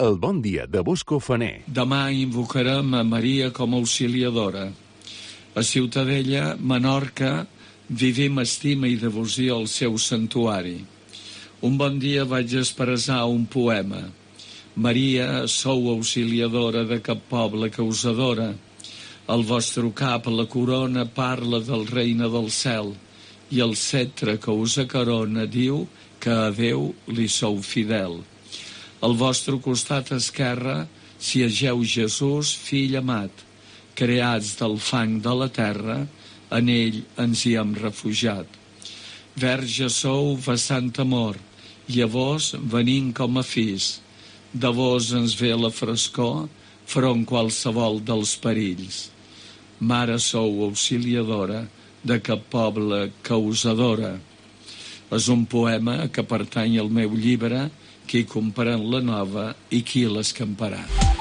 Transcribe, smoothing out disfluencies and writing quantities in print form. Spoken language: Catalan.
El bon dia de Bosco Faner. Demà invocarem a Maria com a auxiliadora. A Ciutadella, Menorca, vivim estima i devoció al seu santuari. Un bon dia vaig expressar un poema. Maria, sou auxiliadora de cap poble que us adora. El vostre cap, la corona, parla del reina del cel, i el cetre que us acarona diu que a Déu li sou fidel. Al vostre costat esquerre s'hi ageu Jesús, fill amat. Creats del fang de la terra, en ell ens hi hem refugiat. Verge sou, vessant amor, i a vos venim com a fills. De vos ens ve la frescor, front qualsevol dels perills. Mare sou auxiliadora de cap poble que us adora. És un poema que pertany al meu llibre Qui comprèn la nova i qui l'escamparà.